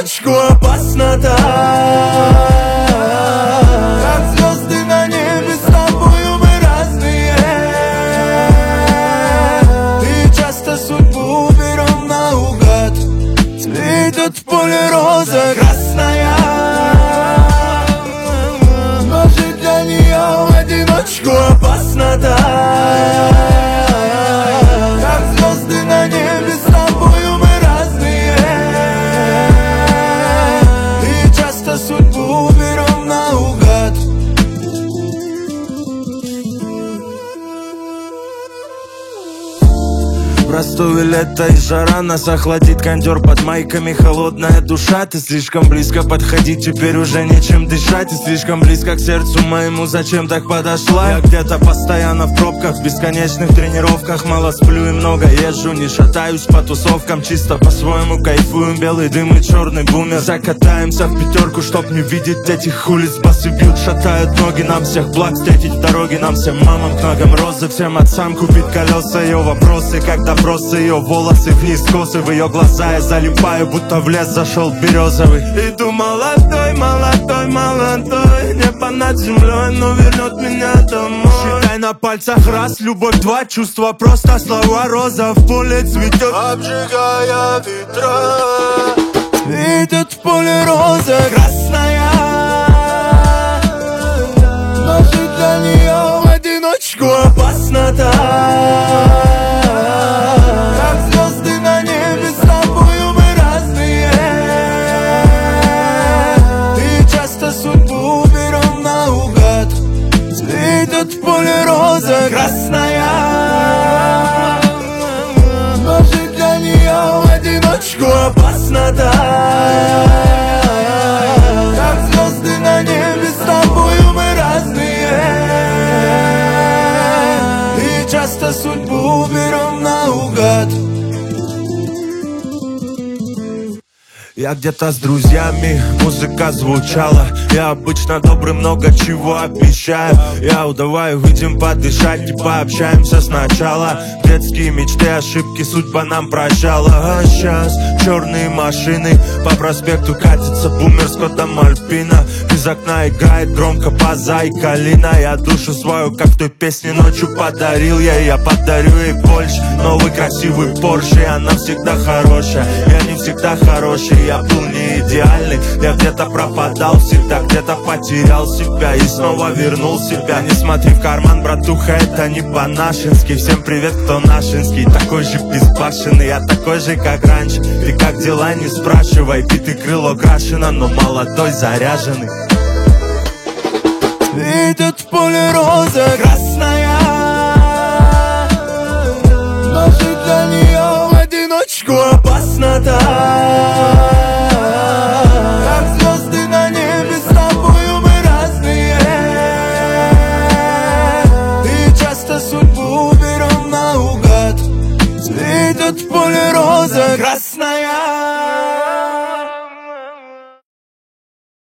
одиночку опасно-то. Как звезды на небе, с тобою мы разные. И часто судьбу берем наугад. Цветет в поле роза красная. Может, для нее в одиночку опасно-то. Как звезды на небе, с тобою мы разные. И часто судьбу берем наугад. Простое лето и жара, нас охладит кондер под майками. Холодная душа, ты слишком близко подходи, теперь уже нечем дышать. Ты слишком близко к сердцу моему, зачем так подошла? Я где-то постоянно в пробках, в бесконечных тренировках. Мало сплю и много езжу, не шатаюсь по тусовкам. Чисто по-своему кайфуем, белый дым и черный бумер. Закатаемся в пятерку, чтоб не видеть этих улиц. Басы бьют, шатают ноги, нам всех благ встретить в дороге. Нам всем мамам к ногам розы, всем отцам купить колеса. Ее вопросы, когда просто ее волосы вниз косы, в ее глаза я залипаю, будто в лес зашел березовый. Иду молодой, молодой, молодой, небо над землей, но вернет меня домой. Считай на пальцах раз, любовь два, чувства просто, слова роза в поле цветет, обжигая ветра. Цветет в поле роза красная. Может, для нее в одиночку опасно-то. Цветет в поле роза красная. Может, для нее в одиночку опасно-то. Как звезды на небе, с тобою мы разные. И часто судьбу берем наугад. Я где-то с друзьями, музыка звучала. Я обычно добрый, много чего обещаю. Давай выйдем подышать и пообщаемся сначала. Детские мечты, ошибки судьба нам прощала. А сейчас черные машины по проспекту катится бумер с кодом Альпина. Из окна играет громко база и калина. Я душу свою, как в той песне ночью подарил я подарю ей больше. Новый красивый Порше, она всегда хорошая. Я не всегда хороший, я был не идеальный. Я где-то пропадал всегда, где-то потерял себя и снова вернул себя. Не смотри в карман, братуха, это не по-нашенски. Всем привет, кто нашинский. Такой же безбашенный, я такой же, как раньше. Ты как дела, не спрашивай. Биты крыло крашено, но молодой, заряженный. Цветет в поле роза красная. Может, для нее в одиночку опасно-то. Как звезды на небе, с тобою мы разные. И часто судьбу берем наугад. Цветет в поле роза красная.